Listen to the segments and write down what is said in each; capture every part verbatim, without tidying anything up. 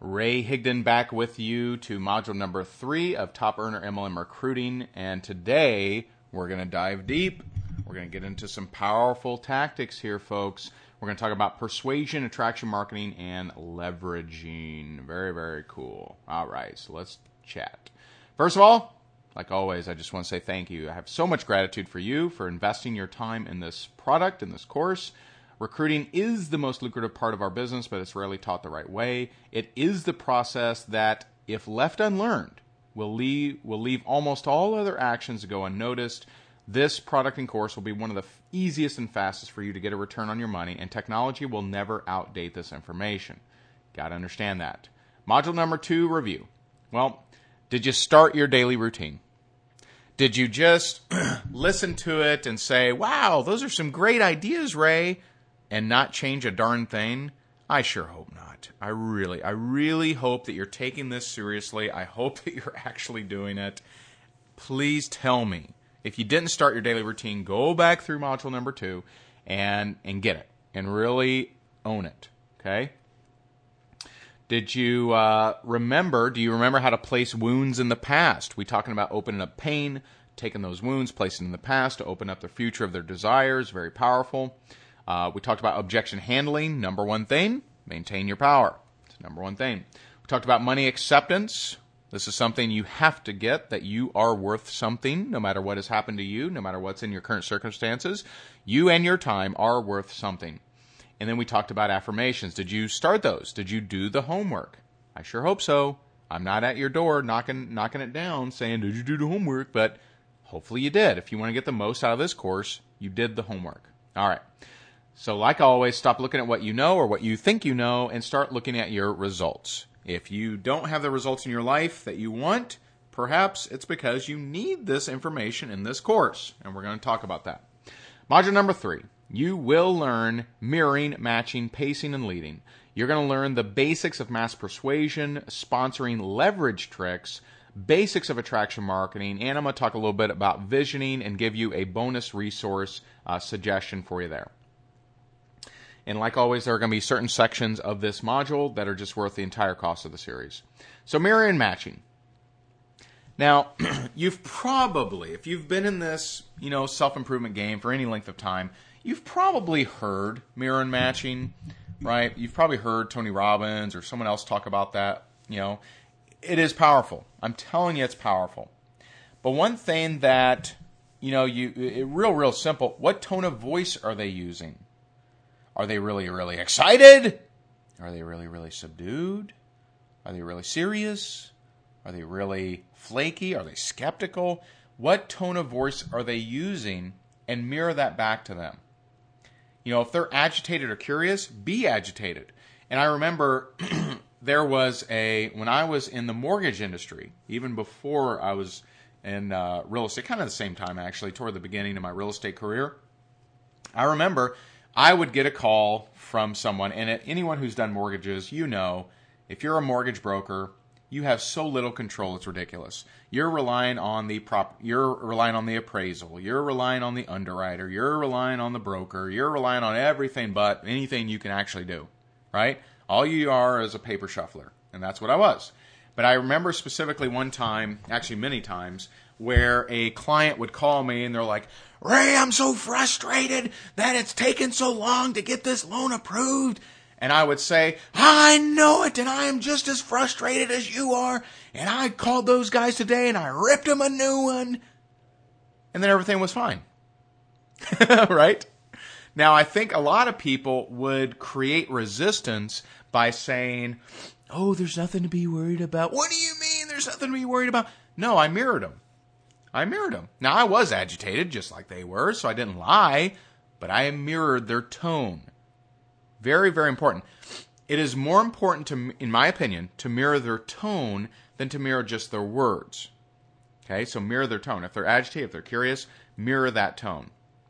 Ray Higdon back with you to module number three of Top Earner M L M Recruiting. And today we're going to dive deep. We're going to get into some powerful tactics here, folks. We're going to talk about persuasion, attraction marketing, and leveraging. Very, very cool. All right, so let's chat. First of all, like always, I just want to say thank you. I have so much gratitude for you for investing your time in this product, in this course. Recruiting is the most lucrative part of our business, but it's rarely taught the right way. It is the process that, if left unlearned, will leave, will leave almost all other actions to go unnoticed. This product and course will be one of the f- easiest and fastest for you to get a return on your money, and technology will never outdate this information. Got to understand that. Module number two, review. Well, did you start your daily routine? Did you just listen to it and say, wow, those are some great ideas, Ray, and not change a darn thing? I sure hope not. I really, I really hope that you're taking this seriously. I hope that you're actually doing it. Please tell me. If you didn't start your daily routine, go back through module number two and, and get it and really own it, okay? Did you uh, remember, do you remember how to place wounds in the past? We talking about opening up pain, taking those wounds, placing in the past to open up the future of their desires. Very powerful. Uh, we talked about objection handling. Number one thing, maintain your power. It's the number one thing. We talked about money acceptance. This is something you have to get, that you are worth something, no matter what has happened to you, no matter what's in your current circumstances. You and your time are worth something. And then we talked about affirmations. Did you start those? Did you do the homework? I sure hope so. I'm not at your door knocking knocking it down saying, did you do the homework? But hopefully you did. If you want to get the most out of this course, you did the homework. All right. So like always, stop looking at what you know or what you think you know and start looking at your results. If you don't have the results in your life that you want, perhaps it's because you need this information in this course. And we're going to talk about that. Module number three. You will learn mirroring, matching, pacing, and leading. You're going to learn the basics of mass persuasion, sponsoring, leverage tricks, basics of attraction marketing, and I'm going to talk a little bit about visioning and give you a bonus resource uh, suggestion for you there. And like always, there are going to be certain sections of this module that are just worth the entire cost of the series. So mirroring and matching. Now, you've probably, if you've been in this, you know, self-improvement game for any length of time, you've probably heard mirror and matching, right? You've probably heard Tony Robbins or someone else talk about that. You know, it is powerful. I'm telling you, it's powerful. But one thing that, you know, you it, real, real simple. What tone of voice are they using? Are they really, really excited? Are they really, really subdued? Are they really serious? Are they really flaky? Are they skeptical? What tone of voice are they using? And mirror that back to them. You know, if they're agitated or curious, be agitated. And I remember there was a, when I was in the mortgage industry, even before I was in uh, real estate, kind of the same time actually, toward the beginning of my real estate career, I remember I would get a call from someone, and anyone who's done mortgages, you know, if you're a mortgage broker, you have so little control, it's ridiculous. You're relying on the prop, you're relying on the appraisal, you're relying on the underwriter, you're relying on the broker, you're relying on everything but anything you can actually do, right? All you are is a paper shuffler, and that's what I was. But I remember specifically one time, actually many times, where a client would call me and they're like, Ray, I'm so frustrated that it's taken so long to get this loan approved. And I would say, I know it, and I am just as frustrated as you are. And I called those guys today, and I ripped them a new one. And then everything was fine. Right? Now, I think a lot of people would create resistance by saying, oh, there's nothing to be worried about. What do you mean there's nothing to be worried about? No, I mirrored them. I mirrored them. Now, I was agitated, just like they were, so I didn't lie, but I mirrored their tone. Very, very important. It is more important, to, in my opinion, to mirror their tone than to mirror just their words. Okay, so mirror their tone. If they're agitated, if they're curious, mirror that tone.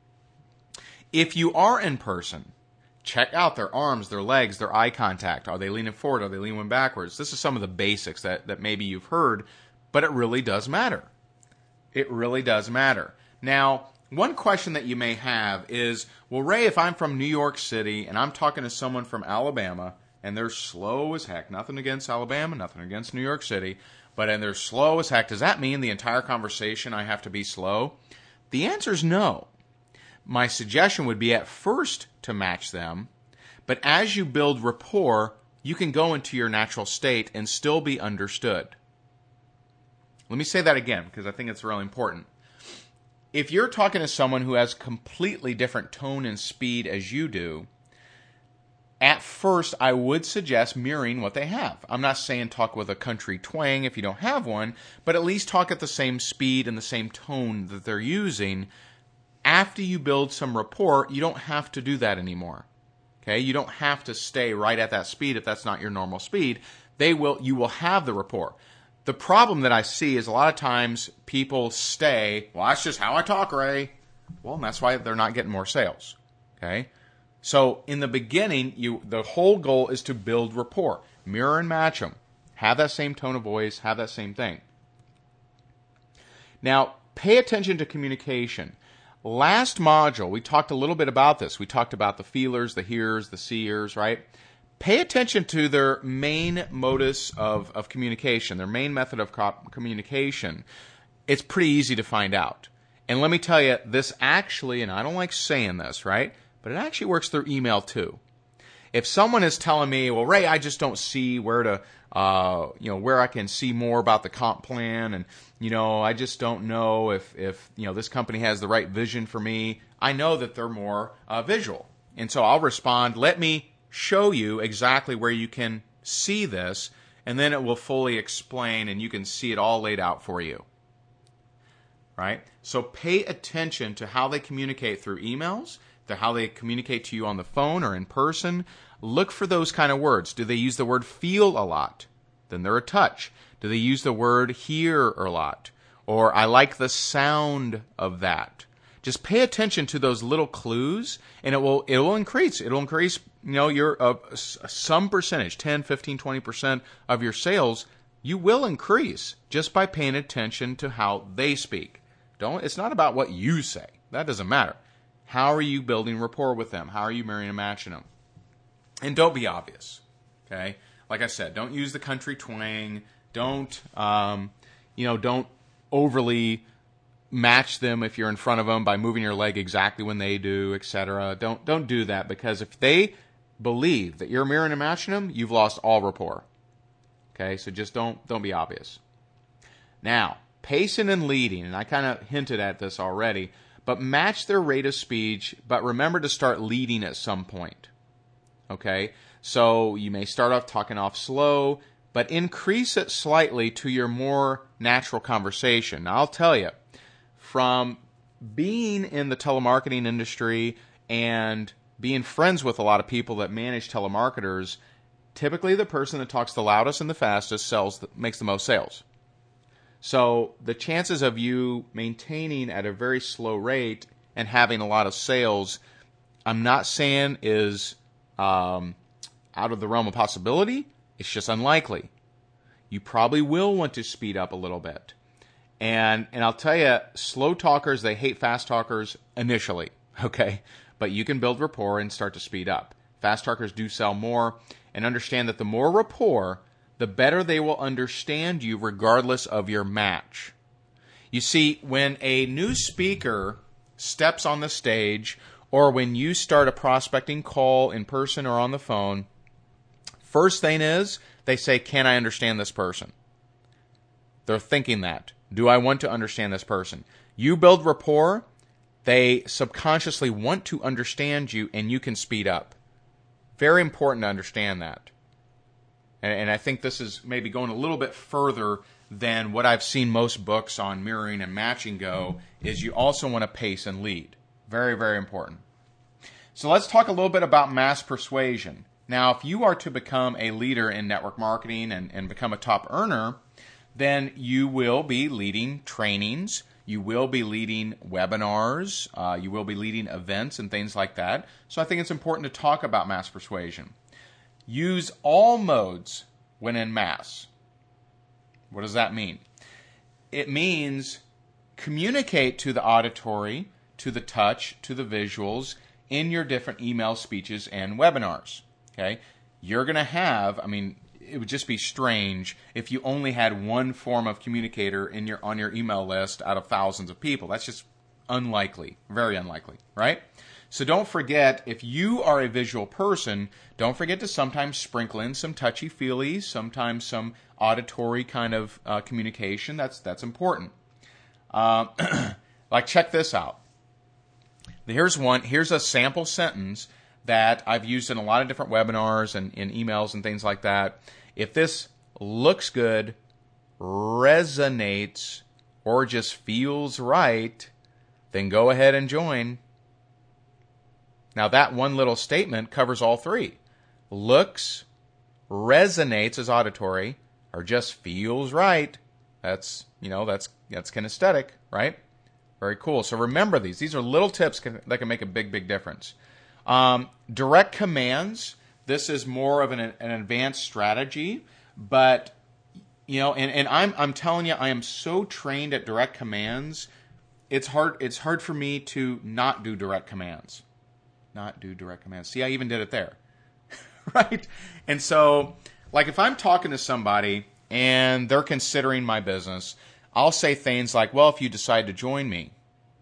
If you are in person, check out their arms, their legs, their eye contact. Are they leaning forward? Are they leaning backwards? This is some of the basics that, that maybe you've heard, but it really does matter. It really does matter. Now, one question that you may have is, well, Ray, if I'm from New York City and I'm talking to someone from Alabama and they're slow as heck. Nothing against Alabama, nothing against New York City, but and they're slow as heck. Does that mean the entire conversation I have to be slow? The answer is no. My suggestion would be at first to match them, but as you build rapport, you can go into your natural state and still be understood. Let me say that again, because I think it's really important. If you're talking to someone who has completely different tone and speed as you do, at first I would suggest mirroring what they have. I'm not saying talk with a country twang if you don't have one, but at least talk at the same speed and the same tone that they're using. After you build some rapport, you don't have to do that anymore. Okay? You don't have to stay right at that speed if that's not your normal speed. They will. You will have the rapport. The problem that I see is a lot of times people stay, well, that's just how I talk, Ray. Well, and that's why they're not getting more sales. Okay? So in the beginning, you the whole goal is to build rapport. Mirror and match them. Have that same tone of voice. Have that same thing. Now, pay attention to communication. Last module, we talked a little bit about this. We talked about the feelers, the hearers, the seers, right? Pay attention to their main modus of, of communication, their main method of co- communication. It's pretty easy to find out. And let me tell you, this actually, and I don't like saying this, right? But it actually works through email too. If someone is telling me, well, Ray, I just don't see where to, uh, you know, where I can see more about the comp plan, and you know, I just don't know if, if you know, this company has the right vision for me. I know that they're more uh, visual, and so I'll respond, let me show you exactly where you can see this, and then it will fully explain, and you can see it all laid out for you. Right? So pay attention to how they communicate through emails, to how they communicate to you on the phone or in person. Look for those kind of words. Do they use the word feel a lot? Then they're a touch. Do they use the word hear a lot? Or I like the sound of that. Just pay attention to those little clues, and it will it will increase. It will increase, you know, your uh, some percentage, ten, fifteen, twenty percent of your sales, you will increase just by paying attention to how they speak. Don't it's not about what you say. That doesn't matter. How are you building rapport with them? How are you marrying and matching them? And don't be obvious. Okay? Like I said, don't use the country twang. Don't um, you know, don't overly match them if you're in front of them by moving your leg exactly when they do, et cetera. Don't don't do that, because if they believe that you're mirroring and matching them, you've lost all rapport. Okay, so just don't don't be obvious. Now, pacing and leading, and I kind of hinted at this already, but match their rate of speech, but remember to start leading at some point. Okay, so you may start off talking off slow, but increase it slightly to your more natural conversation. Now, I'll tell you, from being in the telemarketing industry and being friends with a lot of people that manage telemarketers, typically the person that talks the loudest and the fastest sells the, makes the most sales. So the chances of you maintaining at a very slow rate and having a lot of sales, I'm not saying is um, out of the realm of possibility. It's just unlikely. You probably will want to speed up a little bit. And and I'll tell you, slow talkers, they hate fast talkers initially, okay? But you can build rapport and start to speed up. Fast talkers do sell more, and understand that the more rapport, the better they will understand you regardless of your match. You see, when a new speaker steps on the stage, or when you start a prospecting call in person or on the phone, first thing is, they say, can I understand this person? They're thinking that. Do I want to understand this person? You build rapport, they subconsciously want to understand you, and you can speed up. Very important to understand that. And, and I think this is maybe going a little bit further than what I've seen most books on mirroring and matching go, is you also want to pace and lead. Very, very important. So let's talk a little bit about mass persuasion. Now, if you are to become a leader in network marketing and, and become a top earner, then you will be leading trainings, you will be leading webinars, uh, you will be leading events and things like that. So I think it's important to talk about mass persuasion. Use all modes when in mass. What does that mean? It means communicate to the auditory, to the touch, to the visuals in your different email speeches and webinars. Okay? you're going to have, I mean, it would just be strange if you only had one form of communicator in your on your email list out of thousands of people. That's just unlikely, very unlikely, right? So don't forget, if you are a visual person, don't forget to sometimes sprinkle in some touchy-feely, sometimes some auditory kind of uh, communication. That's that's important. Uh, like, check this out. Here's one. Here's a sample sentence that I've used in a lot of different webinars and in emails and things like that. If this looks good, resonates, or just feels right, then go ahead and join. Now, that one little statement covers all three. Looks, resonates as auditory, or just feels right. That's, you know, that's that's kinesthetic, right? Very cool. So remember these. These are little tips can, that can make a big, big difference. Um, direct commands. This is more of an, an advanced strategy, but you know, and, and I'm I'm telling you, I am so trained at direct commands. It's hard. It's hard for me to not do direct commands. Not do direct commands. See, I even did it there, right? And so, like, if I'm talking to somebody and they're considering my business, I'll say things like, well, if you decide to join me,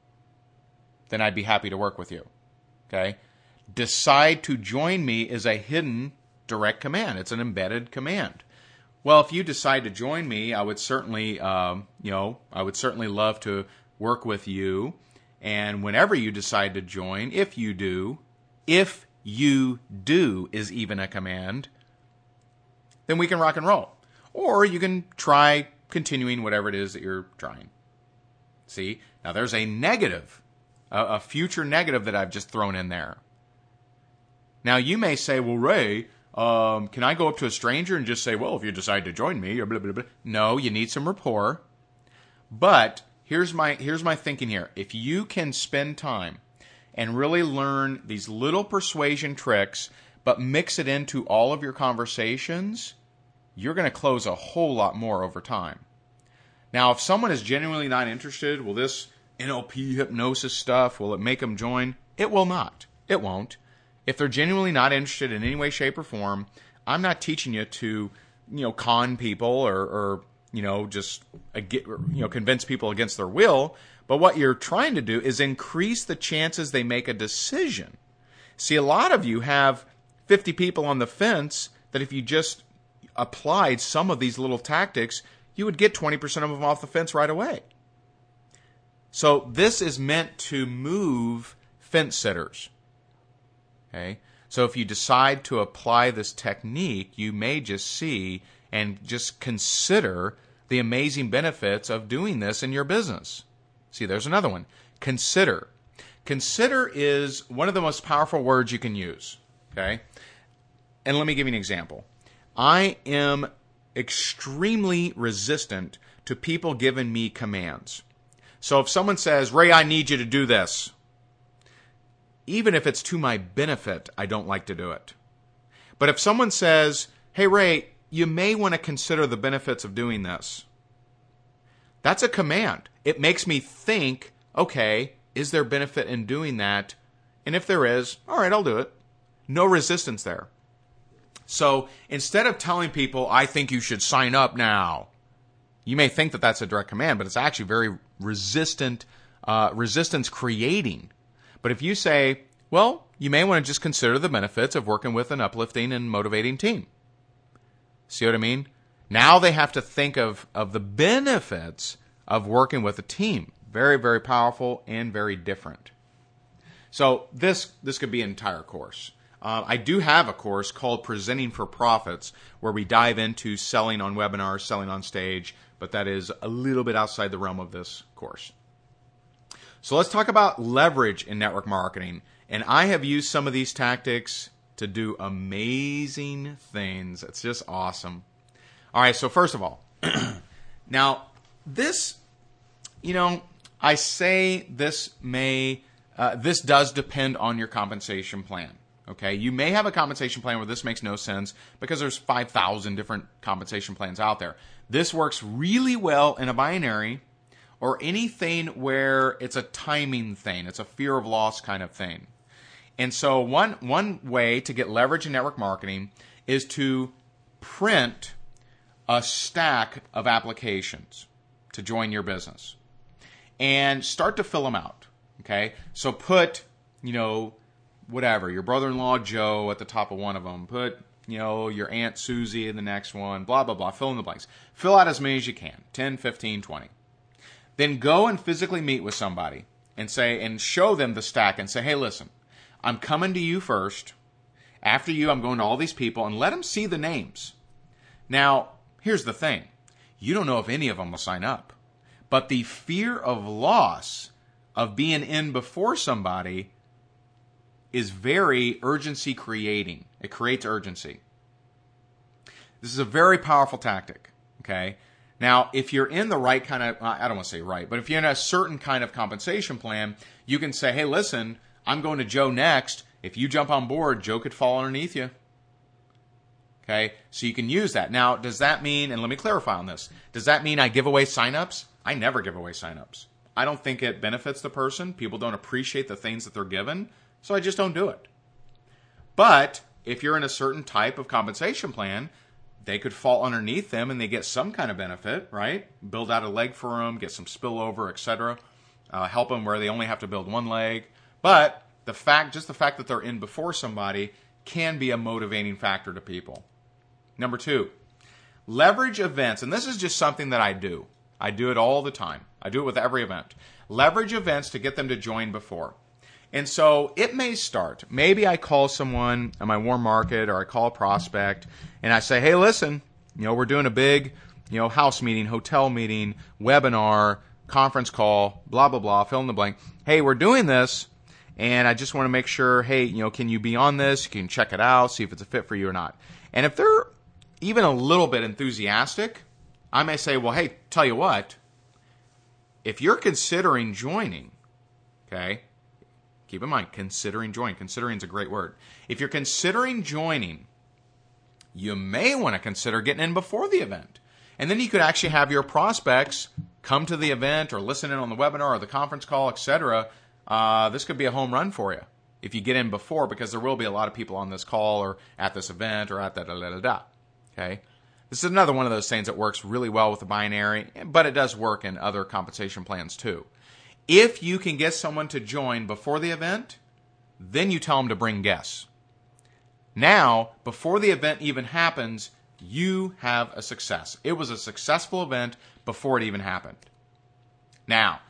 then I'd be happy to work with you. Okay? Decide to join me is a hidden direct command. It's an embedded command. Well, if you decide to join me, I would certainly, um, you know, I would certainly love to work with you. And whenever you decide to join, if you do, if you do is even a command, then we can rock and roll. Or you can try continuing whatever it is that you're trying. See? Now there's a negative, a, a future negative that I've just thrown in there. Now you may say, well, Ray, um, can I go up to a stranger and just say, well, if you decide to join me, or blah, blah, blah. No, you need some rapport. But here's my here's my thinking here. If you can spend time and really learn these little persuasion tricks, but mix it into all of your conversations, you're going to close a whole lot more over time. Now, if someone is genuinely not interested, will this N L P hypnosis stuff, will it make them join? It will not. It won't. If they're genuinely not interested in any way, shape, or form, I'm not teaching you to, you know, con people or, or you know, just you know, convince people against their will. But what you're trying to do is increase the chances they make a decision. See, a lot of you have fifty people on the fence that if you just applied some of these little tactics, you would get twenty percent of them off the fence right away. So this is meant to move fence sitters. Okay? So if you decide to apply this technique, you may just see and just consider the amazing benefits of doing this in your business. See, there's another one. Consider. Consider is one of the most powerful words you can use. Okay? And let me give you an example. I am extremely resistant to people giving me commands. So if someone says, Ray, I need you to do this, even if it's to my benefit, I don't like to do it. But if someone says, hey, Ray, you may want to consider the benefits of doing this, that's a command. It makes me think, okay, is there benefit in doing that? And if there is, all right, I'll do it. No resistance there. So instead of telling people, I think you should sign up now, you may think that that's a direct command, but it's actually very resistant, uh, resistance creating. But if you say, well, you may want to just consider the benefits of working with an uplifting and motivating team. See what I mean? Now they have to think of, of the benefits of working with a team. Very, very powerful and very different. So this this could be an entire course. Uh, I do have a course called Presenting for Profits where we dive into selling on webinars, selling on stage, but that is a little bit outside the realm of this course. So let's talk about leverage in network marketing. And I have used some of these tactics to do amazing things. It's just awesome. All right, so first of all, now this, you know, I say this may, uh, this does depend on your compensation plan. Okay, you may have a compensation plan where this makes no sense because there's five thousand different compensation plans out there. This works really well in a binary or anything where it's a timing thing. It's a fear of loss kind of thing. And so one one way to get leverage in network marketing is to print a stack of applications to join your business and start to fill them out. Okay, so put, you know, whatever, your brother-in-law Joe at the top of one of them. Put, you know, your Aunt Susie in the next one, blah, blah, blah. Fill in the blanks. Fill out as many as you can, ten, fifteen, twenty. Then go and physically meet with somebody and say, and show them the stack and say, hey, listen, I'm coming to you first. After you, I'm going to all these people, and let them see the names. Now, here's the thing. You don't know if any of them will sign up. But the fear of loss of being in before somebody is very urgency creating. It creates urgency. This is a very powerful tactic, okay? Now, if you're in the right kind of, I don't want to say right, but if you're in a certain kind of compensation plan, you can say, hey, listen, I'm going to Joe next. If you jump on board, Joe could fall underneath you. Okay, so you can use that. Now, does that mean, and let me clarify on this, does that mean I give away signups? I never give away signups. I don't think it benefits the person. People don't appreciate the things that they're given, so I just don't do it. But if you're in a certain type of compensation plan, they could fall underneath them and they get some kind of benefit, right? Build out a leg for them, get some spillover, et cetera. Uh, help them where they only have to build one leg. But the fact, just the fact that they're in before somebody can be a motivating factor to people. Number two, leverage events. And this is just something that I do. I do it all the time. I do it with every event. Leverage events to get them to join before. And so it may start. Maybe I call someone on my warm market or I call a prospect and I say, hey, listen, you know, we're doing a big, you know, house meeting, hotel meeting, webinar, conference call, blah, blah, blah, fill in the blank. Hey, we're doing this and I just want to make sure, hey, you know, can you be on this? You can check it out, see if it's a fit for you or not. And if they're even a little bit enthusiastic, I may say, well, hey, tell you what, if you're considering joining, okay, keep in mind, considering joining. Considering is a great word. If you're considering joining, you may want to consider getting in before the event. And then you could actually have your prospects come to the event or listen in on the webinar or the conference call, et cetera. Uh, this could be a home run for you if you get in before, because there will be a lot of people on this call or at this event or at that, da, da, da, da. Okay? This is another one of those things that works really well with the binary, but it does work in other compensation plans too. If you can get someone to join before the event, then you tell them to bring guests. Now, before the event even happens, you have a success. It was a successful event before it even happened. Now,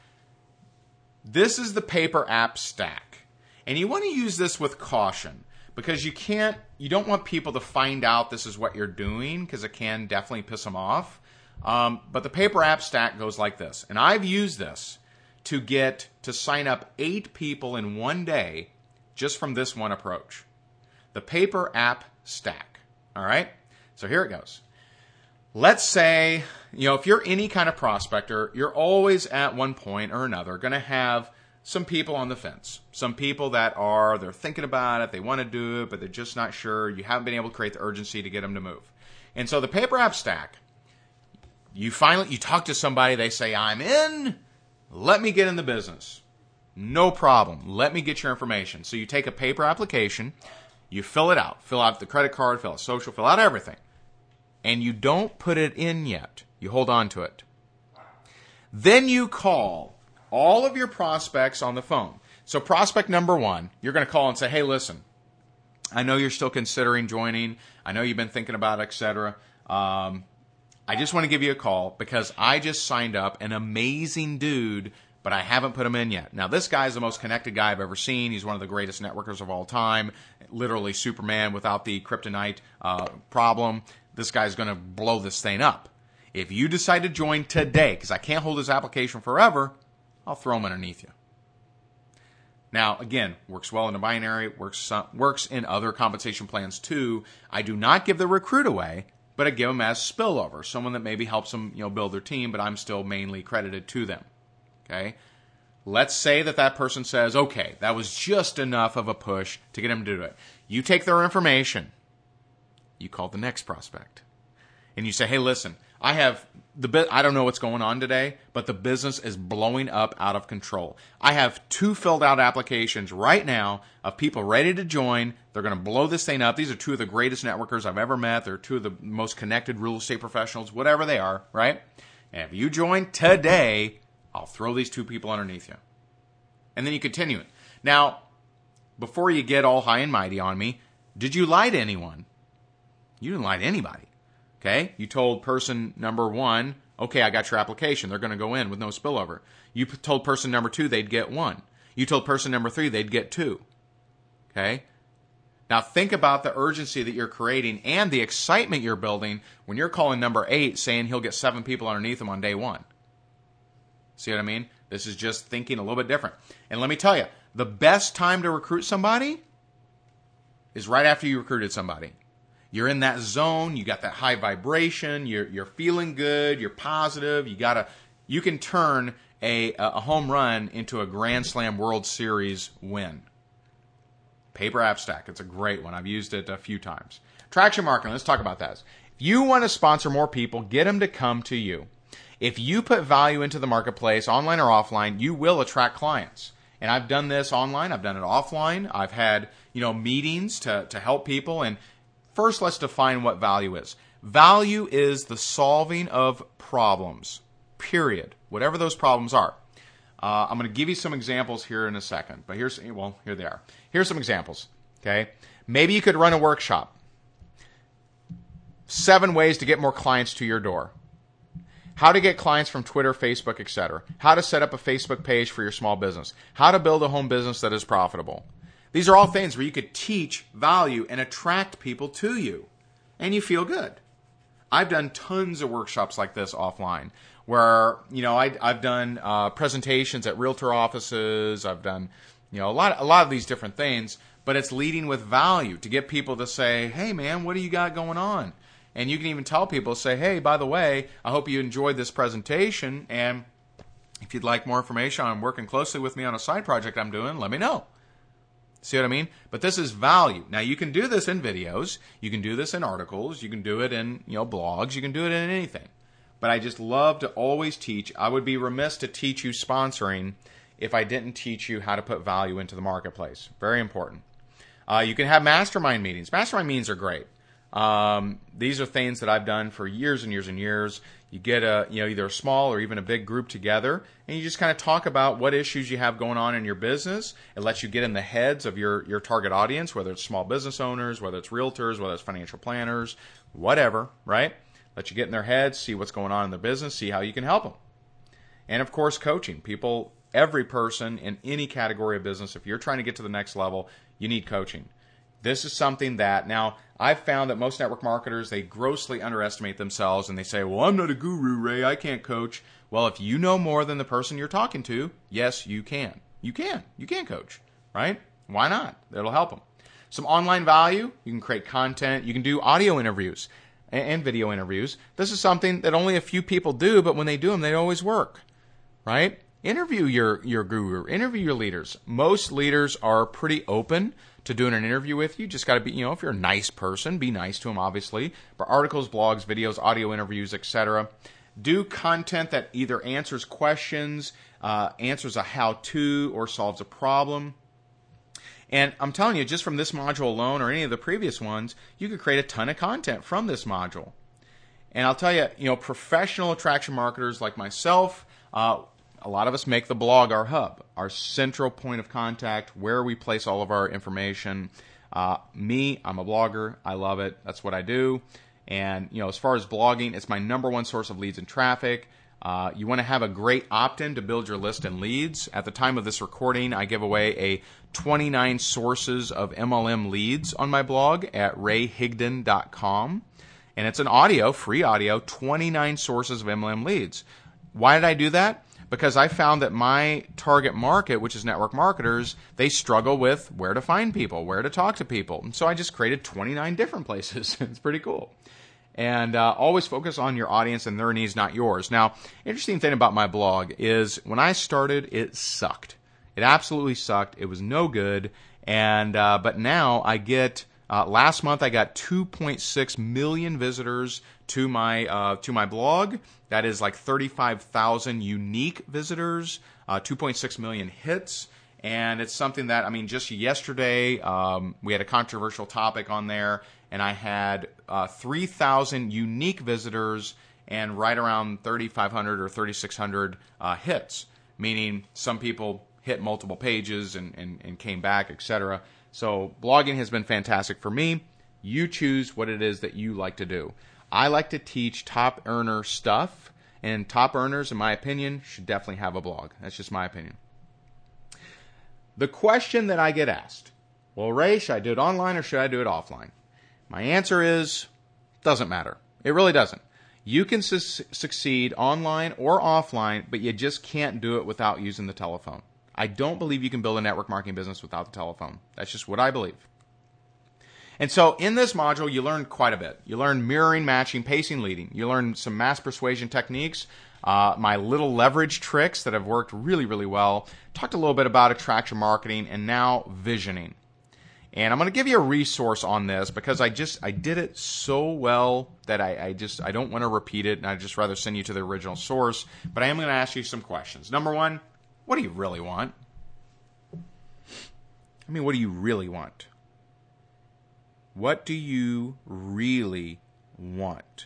this is the paper app stack. And you want to use this with caution because you can't, you don't want people to find out this is what you're doing because it can definitely piss them off. Um, but the paper app stack goes like this. And I've used this to get to sign up eight people in one day just from this one approach. The paper app stack. All right? So here it goes. Let's say, you know, if you're any kind of prospector, you're always at one point or another going to have some people on the fence. Some people that are, they're thinking about it, they want to do it, but they're just not sure. You haven't been able to create the urgency to get them to move. And so the paper app stack, you finally, you talk to somebody, they say, I'm in. Let me get in the business. No problem. Let me get your information. So you take a paper application, you fill it out. Fill out the credit card, fill out social, fill out everything. And you don't put it in yet. You hold on to it. Then you call all of your prospects on the phone. So prospect number one, you're going to call and say, hey, listen, I know you're still considering joining. I know you've been thinking about it, et cetera. Um, I just want to give you a call because I just signed up an amazing dude, but I haven't put him in yet. Now, this guy is the most connected guy I've ever seen. He's one of the greatest networkers of all time, literally Superman without the kryptonite uh, problem. This guy's going to blow this thing up. If you decide to join today, because I can't hold this application forever, I'll throw him underneath you. Now, again, works well in a binary, works works in other compensation plans too. I do not give the recruit away, but I give them as spillover, someone that maybe helps them, you know, build their team, but I'm still mainly credited to them. Okay? Let's say that that person says, okay, that was just enough of a push to get them to do it. You take their information. You call the next prospect. And you say, hey, listen, I have the I don't know what's going on today, but the business is blowing up out of control. I have two filled out applications right now of people ready to join. They're going to blow this thing up. These are two of the greatest networkers I've ever met. They're two of the most connected real estate professionals, whatever they are, right? And if you join today, I'll throw these two people underneath you. And then you continue it. Now, before you get all high and mighty on me, did you lie to anyone? You didn't lie to anybody. Okay? You told person number one, okay, I got your application. They're going to go in with no spillover. You p- told person number two they'd get one. You told person number three they'd get two. Okay? Now think about the urgency that you're creating and the excitement you're building when you're calling number eight saying he'll get seven people underneath him on day one. See what I mean? This is just thinking a little bit different. And let me tell you, the best time to recruit somebody is right after you recruited somebody. You're in that zone. You got that high vibration. You're you're feeling good. You're positive. You gotta. You can turn a a home run into a Grand Slam World Series win. Paper App Stack. It's a great one. I've used it a few times. Traction marketing. Let's talk about that. If you want to sponsor more people, get them to come to you. If you put value into the marketplace, online or offline, you will attract clients. And I've done this online. I've done it offline. I've had you know meetings to to help people. And first, let's define what value is. Value is the solving of problems, period, whatever those problems are. Uh, I'm going to give you some examples here in a second, but here's, well, here they are. Here's some examples, okay? Maybe you could run a workshop. Seven ways to get more clients to your door. How to get clients from Twitter, Facebook, et cetera. How to set up a Facebook page for your small business. How to build a home business that is profitable. These are all things where you could teach value and attract people to you, and you feel good. I've done tons of workshops like this offline, where you know I, I've done uh, presentations at realtor offices. I've done you know a lot, a lot of these different things, but it's leading with value to get people to say, "Hey, man, what do you got going on?" And you can even tell people, say, "Hey, by the way, I hope you enjoyed this presentation, and if you'd like more information on working closely with me on a side project I'm doing, let me know." See what I mean? But this is value. Now, you can do this in videos. You can do this in articles. You can do it in, you know, blogs. You can do it in anything. But I just love to always teach. I would be remiss to teach you sponsoring if I didn't teach you how to put value into the marketplace. Very important. Uh, you can have mastermind meetings. Mastermind meetings are great. Um, these are things that I've done for years and years and years. You get a, you know, either a small or even a big group together, and you just kind of talk about what issues you have going on in your business. It lets you get in the heads of your, your target audience, whether it's small business owners, whether it's realtors, whether it's financial planners, whatever, right? Let you get in their heads, see what's going on in their business, see how you can help them. And of course, coaching. People, every person in any category of business, if you're trying to get to the next level, you need coaching. This is something that, now, I've found that most network marketers, they grossly underestimate themselves and they say, well, I'm not a guru, Ray, I can't coach. Well, if you know more than the person you're talking to, yes, you can. You can. You can coach, right? Why not? It'll help them. Some online value, you can create content, you can do audio interviews and video interviews. This is something that only a few people do, but when they do them, they always work, right? Interview your, your guru, interview your leaders. Most leaders are pretty open to doing an interview with you. Just got to be, you know, if you're a nice person, be nice to them, obviously. But articles, blogs, videos, audio interviews, et cetera. Do content that either answers questions, uh, answers a how-to, or solves a problem. And I'm telling you, just from this module alone or any of the previous ones, you could create a ton of content from this module. And I'll tell you, you know, professional attraction marketers like myself, uh, a lot of us make the blog our hub, our central point of contact, where we place all of our information. Uh, me, I'm a blogger. I love it. That's what I do. And, you know, as far as blogging, it's my number one source of leads and traffic. Uh, you want to have a great opt-in to build your list and leads. At the time of this recording, I give away a twenty-nine sources of M L M leads on my blog at ray higdon dot com. And it's an audio, free audio, twenty-nine sources of M L M leads. Why did I do that? Because I found that my target market, which is network marketers, they struggle with where to find people, where to talk to people. And so I just created twenty-nine different places. It's pretty cool. And uh, always focus on your audience and their needs, not yours. Now, interesting thing about my blog is when I started, it sucked. It absolutely sucked. It was no good. And uh, but now I get Uh, last month, I got two point six million visitors to my uh, to my blog. That is like thirty-five thousand unique visitors, uh, two point six million hits. And it's something that, I mean, just yesterday, um, we had a controversial topic on there, and I had uh, three thousand unique visitors and right around thirty-five hundred or thirty-six hundred uh, hits, meaning some people hit multiple pages and, and, and came back, et cetera. So blogging has been fantastic for me. You choose what it is that you like to do. I like to teach top earner stuff, and top earners, in my opinion, should definitely have a blog. That's just my opinion. The question that I get asked, well, Ray, should I do it online or should I do it offline? My answer is, doesn't matter. It really doesn't. You can su- succeed online or offline, but you just can't do it without using the telephone. I don't believe you can build a network marketing business without the telephone. That's just what I believe. And so in this module, you learn quite a bit. You learn mirroring, matching, pacing, leading. You learn some mass persuasion techniques, uh, my little leverage tricks that have worked really, really well. Talked a little bit about attraction marketing and now visioning. And I'm going to give you a resource on this because I just I did it so well that I, I just I don't want to repeat it, and I'd just rather send you to the original source. But I am going to ask you some questions. Number one, what do you really want? I mean, what do you really want? What do you really want?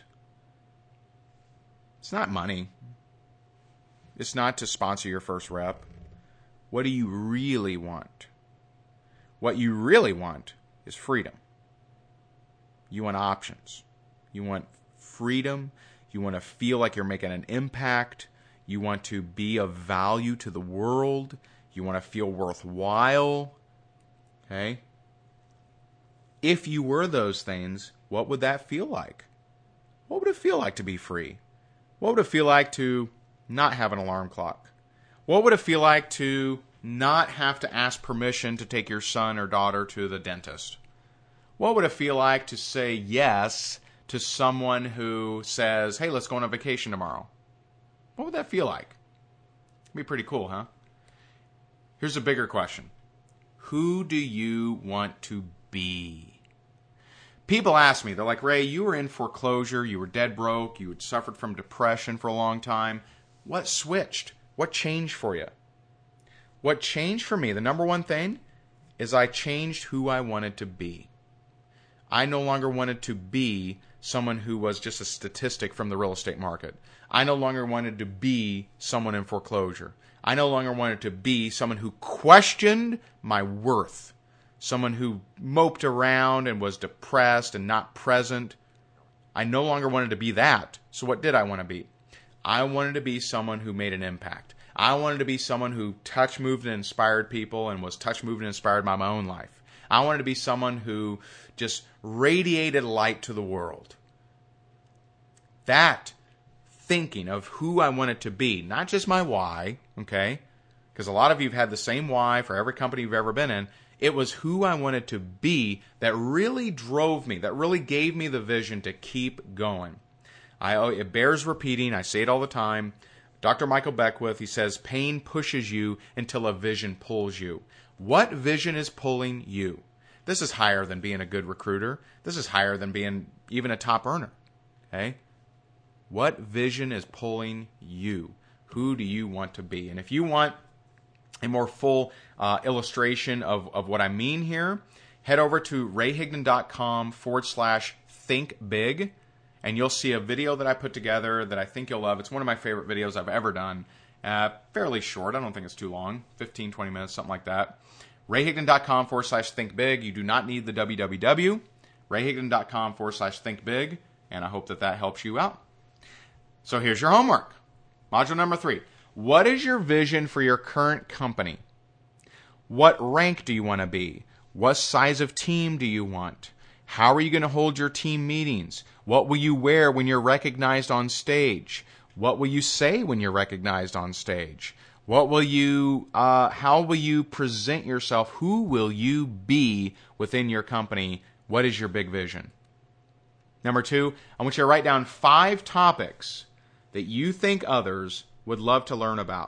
It's not money. It's not to sponsor your first rep. What do you really want? What you really want is freedom. You want options. You want freedom. You want to feel like you're making an impact. You want to be of value to the world. You want to feel worthwhile. Okay? If you were those things, what would that feel like? What would it feel like to be free? What would it feel like to not have an alarm clock? What would it feel like to not have to ask permission to take your son or daughter to the dentist? What would it feel like to say yes to someone who says, hey, let's go on a vacation tomorrow? What would that feel like? It'd be pretty cool, huh? Here's a bigger question. Who do you want to be? People ask me, they're like, Ray, you were in foreclosure, you were dead broke, you had suffered from depression for a long time. What switched? What changed for you? What changed for me, the number one thing, is I changed who I wanted to be. I no longer wanted to be someone who was just a statistic from the real estate market. I no longer wanted to be someone in foreclosure. I no longer wanted to be someone who questioned my worth. Someone who moped around and was depressed and not present. I no longer wanted to be that. So what did I want to be? I wanted to be someone who made an impact. I wanted to be someone who touched, moved, and inspired people and was touched, moved, and inspired by my own life. I wanted to be someone who just radiated light to the world. That thinking of who I wanted to be, not just my why, okay? Because a lot of you have had the same why for every company you've ever been in. It was who I wanted to be that really drove me, that really gave me the vision to keep going. I, it bears repeating. I say it all the time. Doctor Michael Beckwith, he says, pain pushes you until a vision pulls you. What vision is pulling you? This is higher than being a good recruiter. This is higher than being even a top earner. Okay? What vision is pulling you? Who do you want to be? And if you want a more full uh, illustration of, of what I mean here, head over to rayhigdon.com forward slash think big, and you'll see a video that I put together that I think you'll love. It's one of my favorite videos I've ever done. Uh, fairly short. I don't think it's too long. fifteen, twenty minutes, something like that. rayhigdon.com forward slash think big. You do not need the W W W. rayhigdon.com forward slash think big, and I hope that that helps you out. So here's your homework. Module number three. What is your vision for your current company? What rank do you want to be? What size of team do you want? How are you going to hold your team meetings? What will you wear when you're recognized on stage? What will you say when you're recognized on stage? What will you, uh, how will you present yourself? Who will you be within your company? What is your big vision? Number two, I want you to write down five topics that you think others would love to learn about.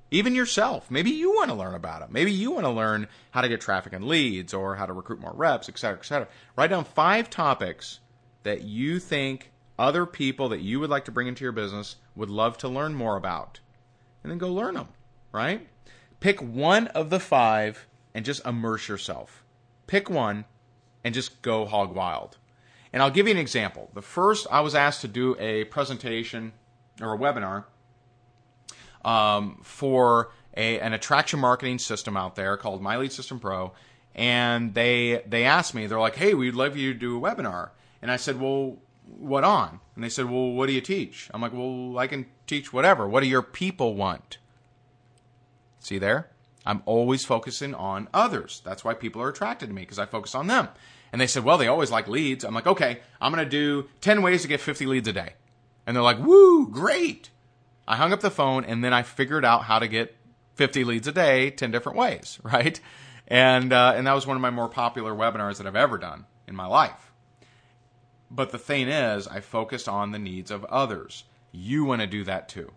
Even yourself. Maybe you want to learn about it. Maybe you want to learn how to get traffic and leads or how to recruit more reps, et cetera, et cetera. Write down five topics that you think other people that you would like to bring into your business would love to learn more about. And then go learn them, right? Pick one of the five and just immerse yourself. Pick one and just go hog wild. And I'll give you an example. The first, I was asked to do a presentation or a webinar um, for a, an attraction marketing system out there called My Lead System Pro. And they they asked me, they're like, hey, we'd love you to do a webinar. And I said, well, what on? And they said, well, what do you teach? I'm like, well, I can teach whatever. What do your people want? See there? I'm always focusing on others. That's why people are attracted to me, because I focus on them. And they said, well, they always like leads. I'm like, okay, I'm going to do ten ways to get fifty leads a day. And they're like, woo, great. I hung up the phone, and then I figured out how to get fifty leads a day, ten different ways, right? And uh, and that was one of my more popular webinars that I've ever done in my life. But the thing is, I focused on the needs of others. You want to do that too.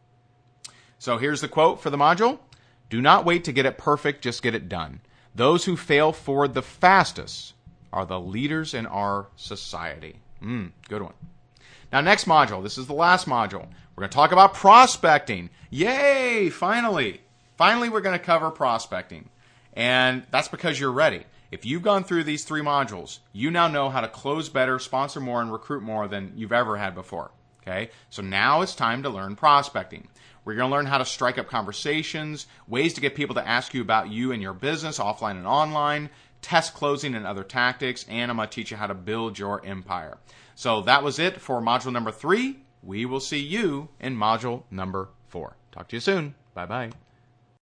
So here's the quote for the module. Do not wait to get it perfect, just get it done. Those who fail forward the fastest are the leaders in our society. Mm, good one. Now, next module. This is the last module. We're going to talk about prospecting. Yay! Finally. Finally, we're going to cover prospecting. And that's because you're ready. If you've gone through these three modules, you now know how to close better, sponsor more, and recruit more than you've ever had before. Okay? So now it's time to learn prospecting. We're going to learn how to strike up conversations, ways to get people to ask you about you and your business, offline and online, test closing and other tactics, and I'm going to teach you how to build your empire. So that was it for module number three. We will see you in module number four. Talk to you soon. Bye-bye.